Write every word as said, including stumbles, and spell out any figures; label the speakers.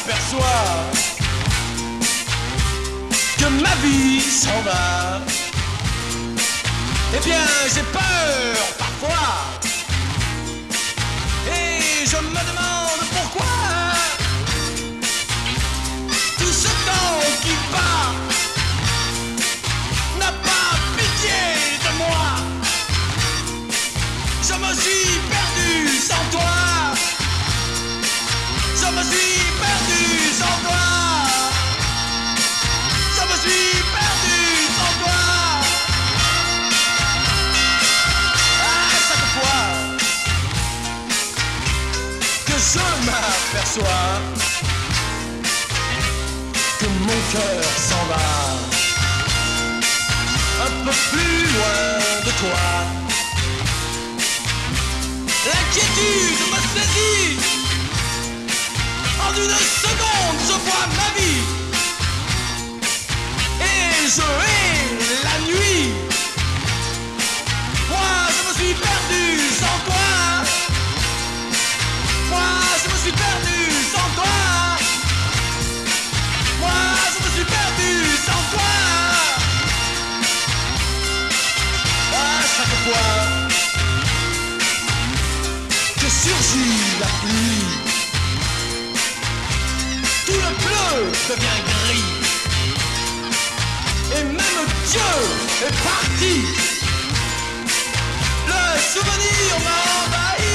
Speaker 1: m'aperçois que ma vie s'en va, eh bien j'ai peur parfois, et je me demande pourquoi tout ce temps qui part n'a pas pitié de moi. Je me suis perdu sans toi, je me suis perdu sans toi, je me suis perdu sans toi. À chaque fois que je m'aperçois que mon cœur s'en va un peu plus loin de toi, l'inquiétude me saisit. En une seconde, je vois ma vie et je hais la nuit. Moi, je me suis perdu sans toi. Moi, je me suis perdu sans toi. Moi, je me suis perdu sans toi. À chaque fois que surgit la pluie, tout le bleu devient gris, et même Dieu est parti. Le souvenir m'a envahi.